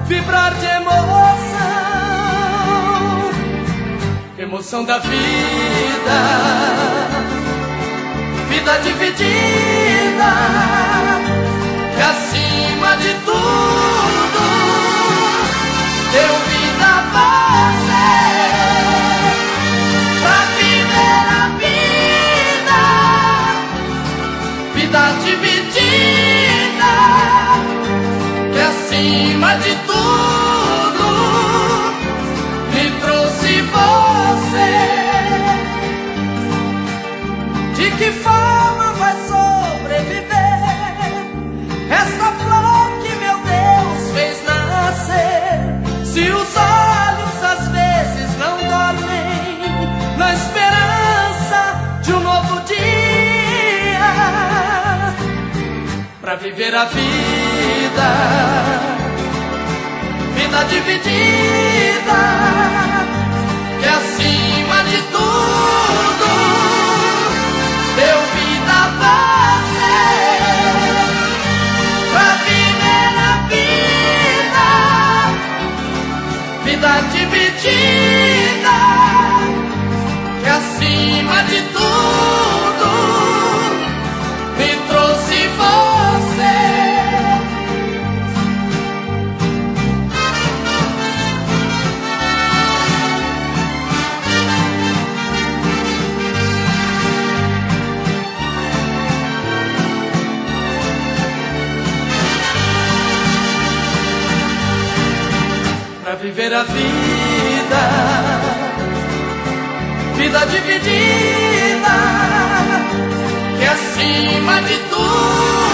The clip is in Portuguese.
vibrar de emoção, emoção da vida, vida dividida, que acima de tudo deu vida a você, pra viver a vida, vida dividida, que acima de tudo me trouxe você. De que forma vai sobreviver essa flor que meu Deus fez nascer, se os olhos às vezes não dormem na esperança de um novo dia, pra viver a vida, vida dividida, que acima de tudo deu vida a você, pra viver a vida, vida dividida, que acima de tudo me trouxe você. Pra viver a vida, vida dividida, que acima de tudo